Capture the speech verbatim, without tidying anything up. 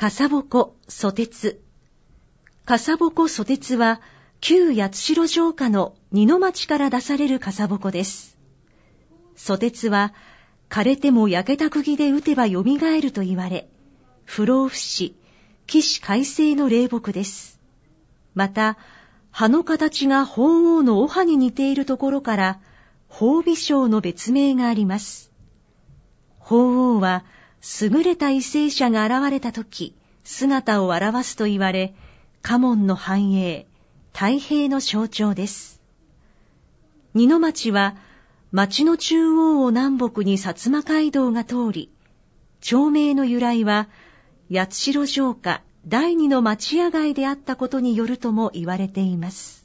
笠鉾蘇鉄。笠鉾蘇鉄は旧八代城下の二の町から出される笠鉾です。蘇鉄は枯れても焼けた釘で打てばよみがえると言われ、不老不死、起死回生の霊木です。また、葉の形が鳳凰の尾葉に似ているところから、鳳尾章の別名があります。鳳凰は優れた為政者が現れたとき、姿を現すと言われ、家門の繁栄、太平の象徴です。二の町は、町の中央を南北に薩摩街道が通り、町名の由来は、八代城下第二の町屋街であったことによるとも言われています。